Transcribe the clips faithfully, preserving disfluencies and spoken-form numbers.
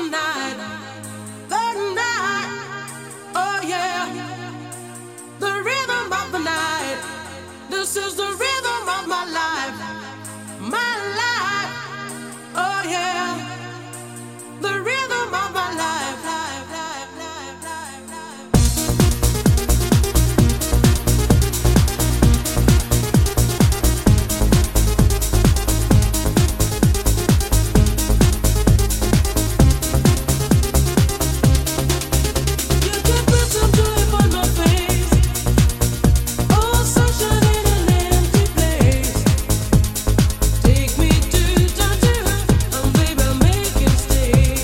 night, the night, oh yeah, the rhythm of the night. This is the rhythm of my life, my life, oh yeah, the rhythm of my life, life, life, life, life, life. You can put some joy on my face, oh sunshine in an empty place. Take me to Tangier, and baby make it stay.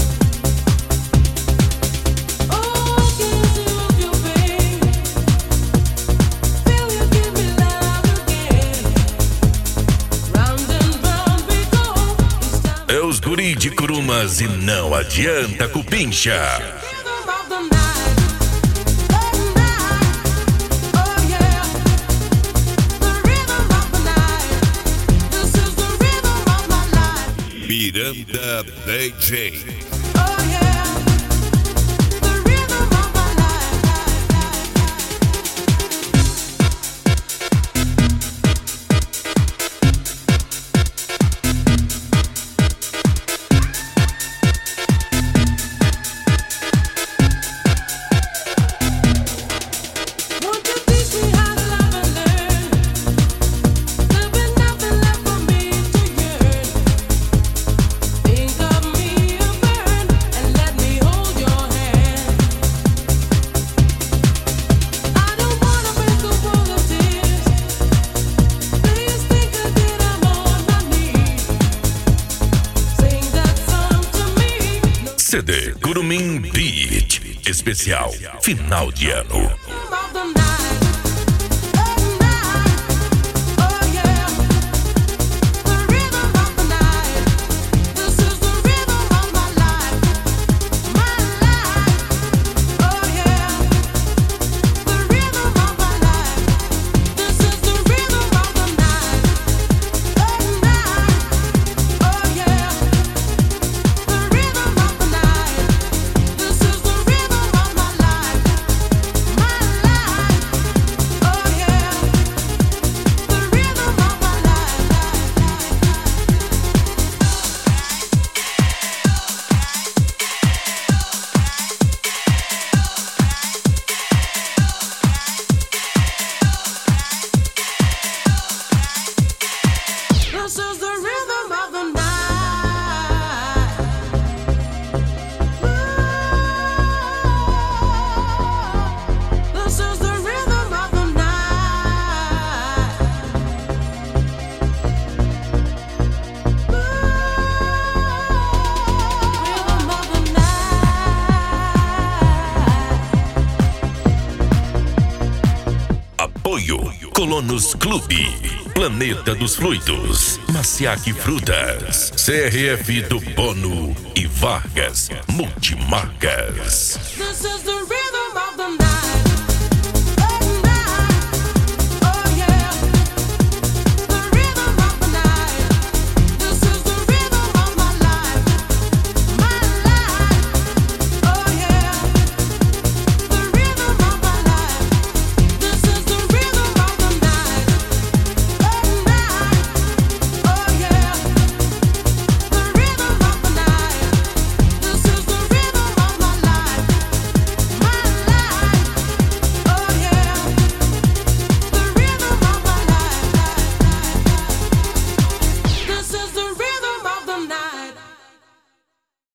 Oh, kiss you of your pain, feel you give me love again. Round and round we go. It's time. É os guri de Curumas e não adianta cupincha. Rhythm of the night, the night, oh yeah, the rhythm of the night. This is the rhythm of my life, Miranda D J. oh yeah, the rhythm of my life, life, life, life. Won't you teach me how to love and learn? There'll be nothing left for me to yearn. Think of me and burn, and let me hold your hand. I don't wanna break a wall of tears. Please think again, I'm on my knees. Sing that song to me. C D Curumim Beat especial final de ano. Rhythm of the night, the night, oh yeah, the rhythm of the night. This is the rhythm of my life, my life, oh yeah, the rhythm of my life. This is the rhythm of the night, the night, oh yeah, the rhythm of the night. This is the rhythm of my life, my life, oh yeah, the rhythm of my life, life, life. This is the rhythm of the night. This is the rhythm of the night. Rhythm of the night. Apoio Colonos Clube, Planeta dos Fluidos, Maciac Frutas, C R F do Bono e Vargas Multimarcas. This is the